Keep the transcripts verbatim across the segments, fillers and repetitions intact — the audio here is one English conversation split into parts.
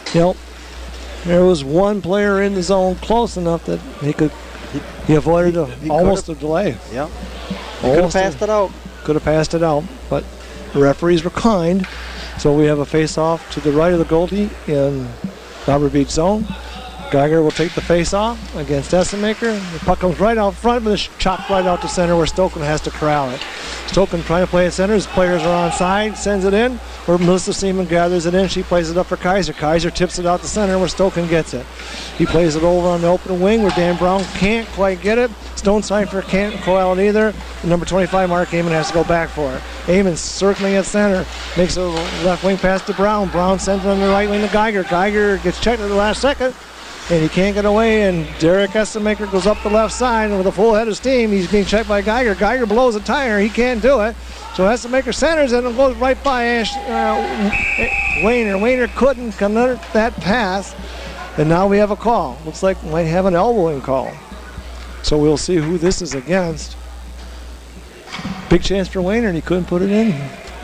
Yep. There was one player in the zone close enough that he could, he avoided a, he almost a delay. Yeah. He could have passed it out. Could have passed it out, but the referees were kind. So we have a face-off to the right of the goalie in Robert Beach zone. Geiger will take the face-off against Essemaker. The puck comes right out front, but it's chopped right out to center where Stoken has to corral it. Stoken trying to play at center. His players are on side, sends it in, where Melissa Seaman gathers it in. She plays it up for Kaiser. Kaiser tips it out to center where Stoken gets it. He plays it over on the open wing where Dan Brown can't quite get it. Stone Cipher can't corral it either. Number twenty-five, Mark Amon, has to go back for it. Amon circling at center. Makes a left wing pass to Brown. Brown sends it on the right wing to Geiger. Geiger gets checked at the last second. And he can't get away, and Derek Essemaker goes up the left side, and with a full head of steam, he's being checked by Geiger. Geiger blows a tire. He can't do it. So Essemaker centers it and goes right by Ash, uh, Wayner. Wayner couldn't convert that pass, and now we have a call. Looks like we might have an elbowing call. So we'll see who this is against. Big chance for Wayner, and he couldn't put it in.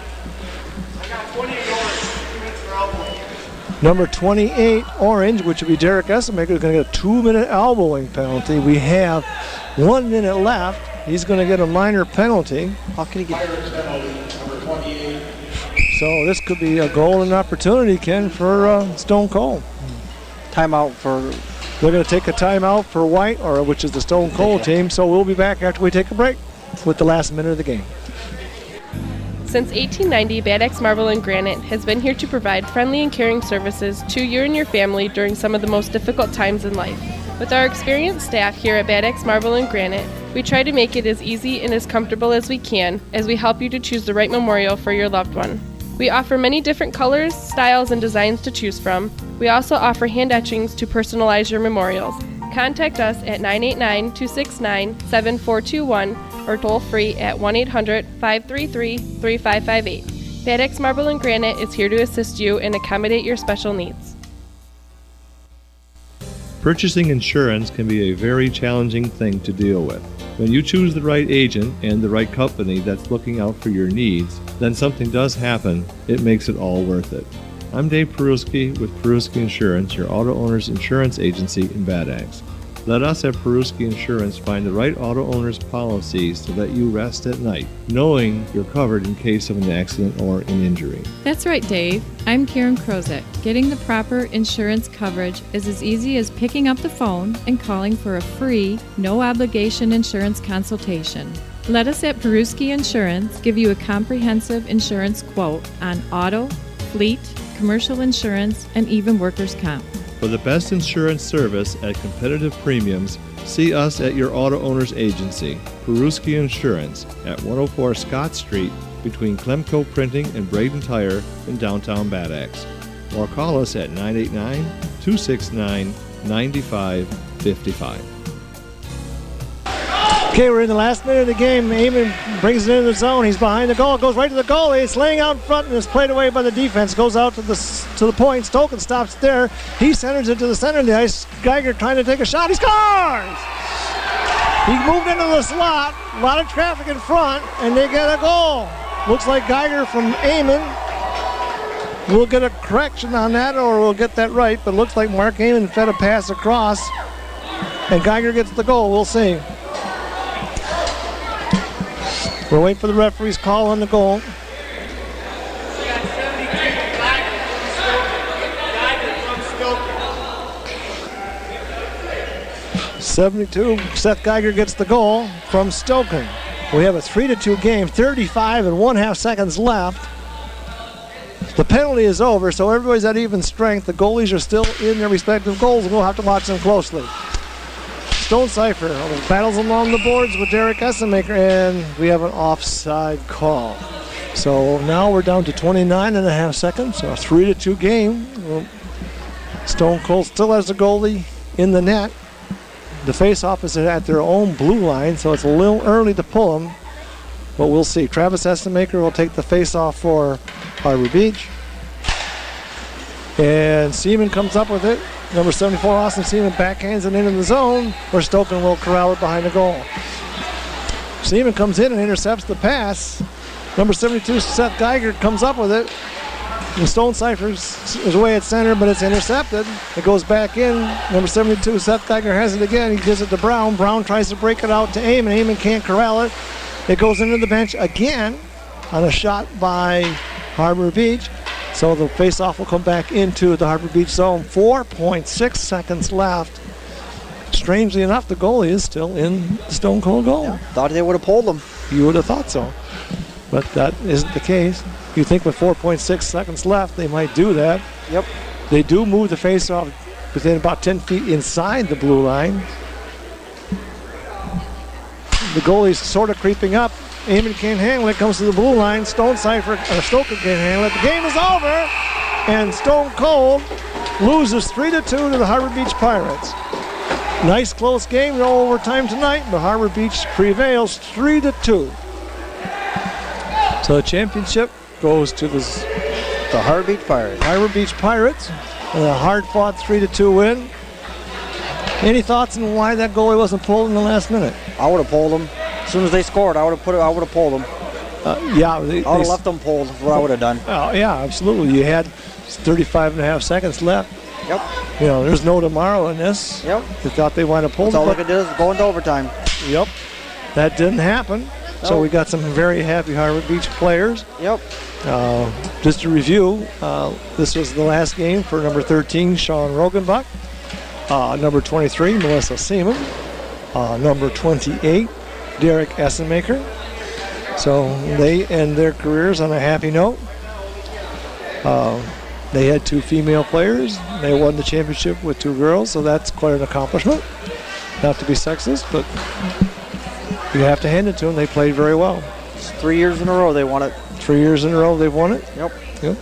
Number twenty-eight, Orange, which would be Derek Essemaker, is going to get a two-minute elbowing penalty. We have one minute left. He's going to get a minor penalty. How can he get So this could be a golden opportunity, Ken, for uh, Stone Cold. Timeout for... They're going to take a timeout for White, or which is the Stone Cold team. So we'll be back after we take a break with the last minute of the game. Since eighteen ninety, Bad Axe Marble and Granite has been here to provide friendly and caring services to you and your family during some of the most difficult times in life. With our experienced staff here at Bad Axe Marble and Granite, we try to make it as easy and as comfortable as we can as we help you to choose the right memorial for your loved one. We offer many different colors, styles, and designs to choose from. We also offer hand etchings to personalize your memorials. Contact us at nine eight nine, two six nine, seven four two one or toll free at one eight hundred, five three three, three five five eight. Bad Axe Marble and Granite is here to assist you and accommodate your special needs. Purchasing insurance can be a very challenging thing to deal with. When you choose the right agent and the right company that's looking out for your needs, then something does happen. It makes it all worth it. I'm Dave Peruski with Peruski Insurance, your auto owner's insurance agency in Bad Axe. Let us at Peruski Insurance find the right auto owner's policies to let you rest at night, knowing you're covered in case of an accident or an injury. That's right, Dave. I'm Karen Krozek. Getting the proper insurance coverage is as easy as picking up the phone and calling for a free, no-obligation insurance consultation. Let us at Peruski Insurance give you a comprehensive insurance quote on auto, fleet, commercial insurance, and even workers' comp. For the best insurance service at competitive premiums, see us at your auto owner's agency, Peruski Insurance, at one oh four Scott Street between Klemco Printing and Braden Tire in downtown Bad Axe. Or call us at nine eight nine, two six nine, nine five five five. Okay, we're in the last minute of the game. Amon brings it into the zone. He's behind the goal. Goes right to the goalie. It's laying out in front and is played away by the defense. Goes out to the to the point. Stoken stops there. He centers it to the center of the ice. Geiger trying to take a shot. He scores! He moved into the slot. A lot of traffic in front, and they get a goal. Looks like Geiger from Amon. We'll get a correction on that, or we'll get that right. But looks like Mark Amon fed a pass across, and Geiger gets the goal. We'll see. We're waiting for the referee's call on the goal. seventy-two, Seth Geiger gets the goal from Stoken. We have a three to two game, thirty-five and one half seconds left. The penalty is over, so everybody's at even strength. The goalies are still in their respective goals, and we'll have to watch them closely. Stone Cipher battles along the boards with Derek Essemaker, and we have an offside call. So now we're down to twenty-nine and a half seconds, so a three to two game. Stone Cold still has the goalie in the net. The face-off is at their own blue line, so it's a little early to pull them, but we'll see. Travis Essemaker will take the face-off for Harbor Beach. And Seaman comes up with it. Number seventy-four, Austin Seaman backhands it into the zone, where Stoken will corral it behind the goal. Seaman comes in and intercepts the pass. Number seventy-two, Seth Geiger, comes up with it. And Stone Cypher's is away at center, but it's intercepted. It goes back in. Number seventy-two, Seth Geiger has it again. He gives it to Brown. Brown tries to break it out to Amon. Amon can't corral it. It goes into the bench again on a shot by Harbor Beach. So the faceoff will come back into the Harbor Beach zone. four point six seconds left. Strangely enough, the goalie is still in the Stone Cold goal. Yeah, thought they would have pulled him. You would have thought so, but that isn't the case. You think with four point six seconds left, they might do that. Yep. They do move the faceoff within about ten feet inside the blue line. The goalie's sort of creeping up. Amon can't handle it. Comes to the blue line. Stone Cipher, uh, Stoker can't handle it. The game is over, and Stone Cold loses three to two to the Harbor Beach Pirates. Nice close game, no overtime tonight, but Harbor Beach prevails three to two. So the championship goes to the The Harbor Beach Pirates. Harbor Beach Pirates, and a hard-fought three to two win. Any thoughts on why that goalie wasn't pulled in the last minute? I would have pulled him. As soon as they scored, I would have put it. I would have pulled him. Uh, yeah, they, I would they, have left them pulled. Is what I would have done. Oh, yeah, absolutely. You had thirty-five and a half seconds left. Yep. You know, there's no tomorrow in this. Yep. They thought they wanted to pull. That's all it, they could do is go into overtime. Yep. That didn't happen. So No. we got some very happy Harbor Beach players. Yep. Uh, just to review, uh, this was the last game for number thirteen, Sean Rogenbach. Uh, number twenty-three, Melissa Seaman. Uh, number twenty-eight, Derek Essenmaker. So they end their careers on a happy note. Uh, they had two female players. They won the championship with two girls, so that's quite an accomplishment. Not to be sexist, but you have to hand it to them. They played very well. It's three years in a row they won it. Three years in a row they've won it. Yep. Yep.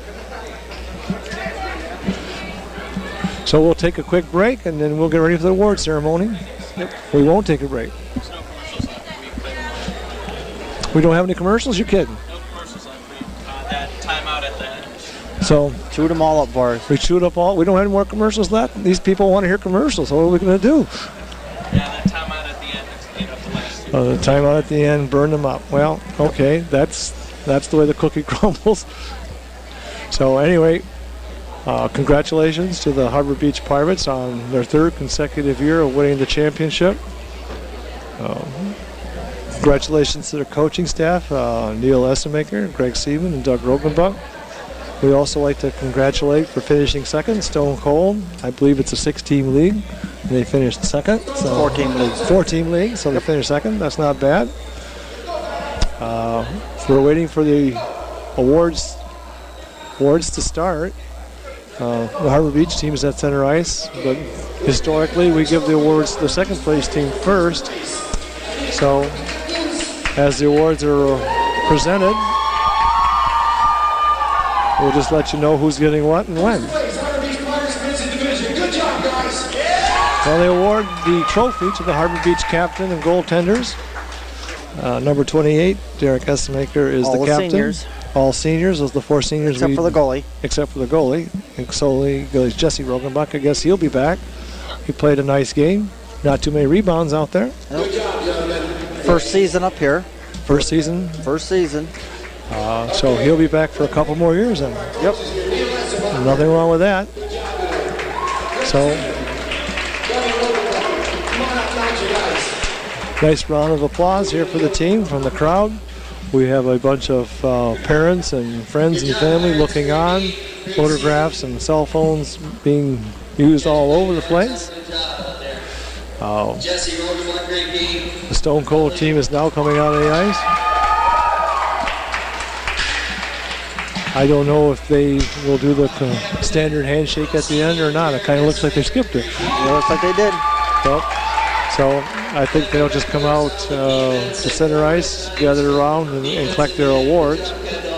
So we'll take a quick break, and then we'll get ready for the award ceremony. Yep. We won't take a break. We don't have any commercials? You're kidding. No commercials. Uh, that timeout at the end. So Chewed them all up for us. we chewed up all. We don't have any more commercials left. These people want to hear commercials. So what are we going to do? Yeah, that timeout at the end to clean up the last two. Uh, the timeout at the end, burn them up. Well, okay, that's that's the way the cookie crumbles. So anyway, uh, congratulations to the Harbor Beach Pirates on their third consecutive year of winning the championship. Um, congratulations to their coaching staff, uh, Neil Essenmaker, Greg Seaman, and Doug Rogenbach. We also like to congratulate for finishing second, Stone Cold. I believe it's a six-team league. And they finished second. So Four-team league. Four-team league, so they finished second. That's not bad. Uh, we're waiting for the awards awards to start. Uh, the Harbor Beach team is at center ice, but historically we give the awards to the second place team first. So as the awards are presented, we'll just let you know who's getting what and when. Well, they award the trophy to the Harbor Beach captain and goaltenders. Uh, number twenty-eight, Derek Essenmaker, is All the the captain. seniors. All seniors, those are the four seniors. Except we, for the goalie. Except for the goalie. And solely goes Jesse Rogenbach. I guess he'll be back. He played a nice game. Not too many rebounds out there. First season up here. First season. First season. Uh, so he'll be back for a couple more years then. Yep. Nothing wrong with that. So, nice round of applause here for the team from the crowd. We have a bunch of uh, parents and friends and family looking on. Photographs and cell phones being used all over the place. Uh, the Stone Cold team is now coming out of the ice. I don't know if they will do the uh, standard handshake at the end or not. It kind of looks like they skipped it. It looks like they did. So, so I think they'll just come out uh, to center ice, gather around, and, and collect their awards.